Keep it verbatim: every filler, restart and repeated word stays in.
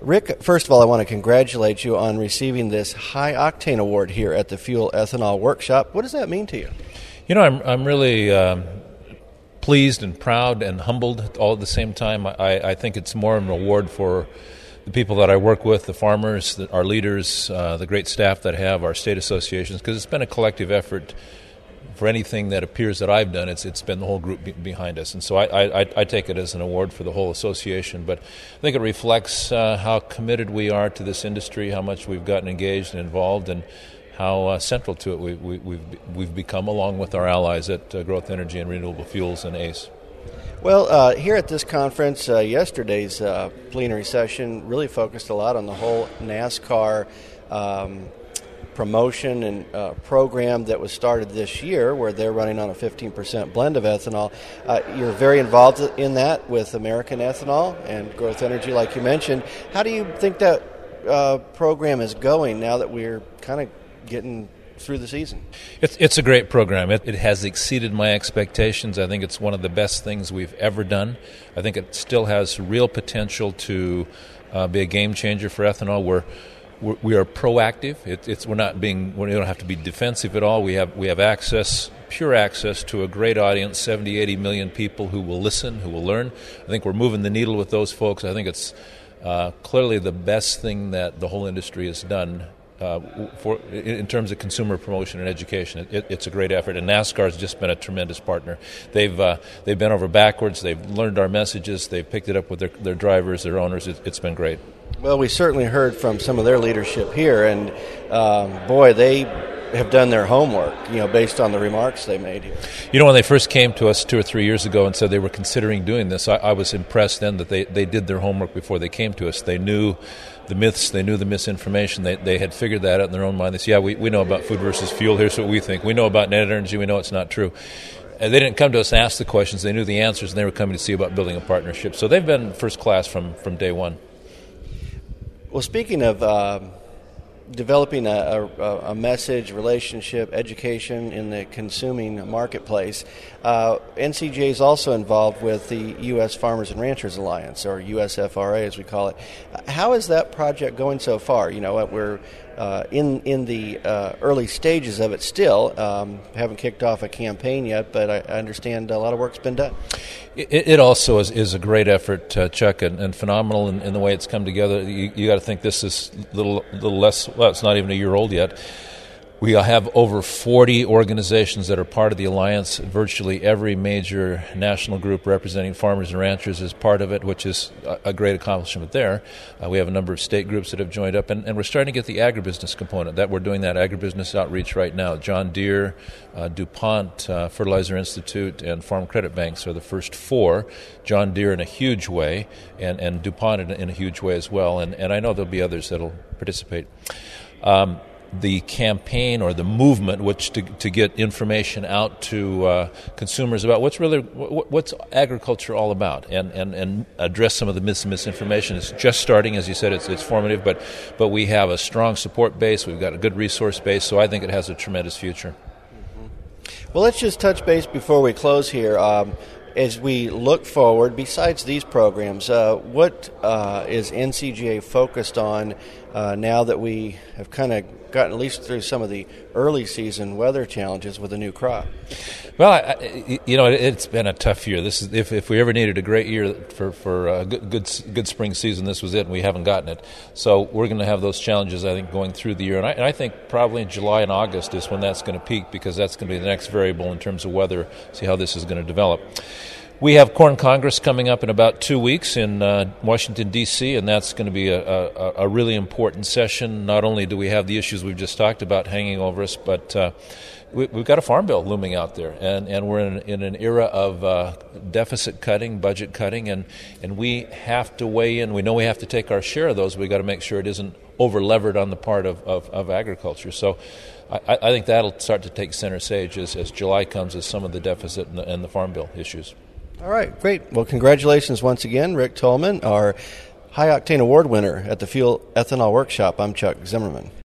Rick, first of all, I want to congratulate you on receiving this High Octane Award here at the Fuel Ethanol Workshop. What does that mean to you? You know, I'm I'm really um, pleased and proud and humbled all at the same time. I, I think it's more an award for the people that I work with, the farmers, the, our leaders, uh, the great staff that have, our state associations, because it's been a collective effort. For anything that appears that I've done, it's it's been the whole group be behind us. And so I, I, I take it as an award for the whole association. But I think it reflects uh, how committed we are to this industry, how much we've gotten engaged and involved, and how uh, central to it we, we, we've, we've become, along with our allies at uh, Growth Energy and Renewable Fuels and A C E. Well, uh, here at this conference, uh, yesterday's uh, plenary session really focused a lot on the whole NASCAR um, promotion and uh, program that was started this year, where they're running on a fifteen percent blend of ethanol. Uh, you're very involved in that with American Ethanol and Growth Energy, like you mentioned. How do you think that uh, program is going now that we're kind of getting through the season? It's, it's a great program. It, it has exceeded my expectations. I think it's one of the best things we've ever done. I think it still has real potential to uh, be a game changer for ethanol. We're We're, we are proactive. It, it's we're not being. We don't have to be defensive at all. We have we have access, pure access to a great audience, seventy, eighty million people who will listen, who will learn. I think we're moving the needle with those folks. I think it's uh, clearly the best thing that the whole industry has done uh, for in terms of consumer promotion and education. It, it's a great effort, and NASCAR has just been a tremendous partner. They've uh, they've been over backwards. They've learned our messages. They've picked it up with their their drivers, their owners. It, it's been great. Well, we certainly heard from some of their leadership here, and um, boy, they have done their homework, you know, based on the remarks they made here. You know, when they first came to us two or three years ago and said they were considering doing this, I, I was impressed then that they, they did their homework before they came to us. They knew the myths, they knew the misinformation, they they had figured that out in their own mind. They said, yeah, we, we know about food versus fuel, here's what we think. We know about net energy, we know it's not true. And they didn't come to us and ask the questions, they knew the answers, and they were coming to see about building a partnership. So they've been first class from, from day one. Well, speaking of uh, developing a, a, a message, relationship, education in the consuming marketplace, uh, N C G A is also involved with the U S Farmers and Ranchers Alliance, or U S F R A as we call it. How is that project going so far? You know, we're uh, in in the uh, early stages of it still. Um, haven't kicked off a campaign yet, but I, I understand a lot of work's been done. It, it also is, is a great effort, uh, Chuck, and, and phenomenal in, in the way it's come together. You, you got to think this is a little, little less, well, it's not even a year old yet. We have over forty organizations that are part of the alliance. Virtually every major national group representing farmers and ranchers is part of it, which is a great accomplishment there. Uh, we have a number of state groups that have joined up, and, and we're starting to get the agribusiness component. That we're doing that agribusiness outreach right now. John Deere, uh, DuPont, uh, Fertilizer Institute, and Farm Credit Banks are the first four. John Deere in a huge way, and, and DuPont in, in a huge way as well. And, and I know there'll be others that'll participate. Um, the campaign or the movement, which to, to get information out to uh, consumers about what's really what, what's agriculture all about, and, and, and address some of the mis- misinformation. It's just starting, as you said. It's it's formative, but but we have a strong support base. We've got a good resource base, so I think it has a tremendous future. Mm-hmm. Well, let's just touch base before we close here. Um, As we look forward, besides these programs, uh, what uh, is N C G A focused on uh, now that we have kind of gotten at least through some of the early season weather challenges with the new crop? Well, I, you know, it's been a tough year. This is if, if we ever needed a great year for for a good, good good spring season, this was it, and we haven't gotten it. So we're going to have those challenges, I think, going through the year. And I, and I think probably in July and August is when that's going to peak, because that's going to be the next variable in terms of weather, see how this is going to develop. We have Corn Congress coming up in about two weeks in uh, Washington, D C, and that's going to be a, a, a really important session. Not only do we have the issues we've just talked about hanging over us, but uh, we, we've got a farm bill looming out there, and, and we're in, in an era of uh, deficit cutting, budget cutting, and, and we have to weigh in. We know we have to take our share of those. We've got to make sure it isn't over-levered on the part of, of, of agriculture. So I, I think that'll start to take center stage as, as July comes, as some of the deficit and the, and the farm bill issues. All right, great. Well, congratulations once again, Rick Tolman, our High Octane Award winner at the Fuel Ethanol Workshop. I'm Chuck Zimmerman.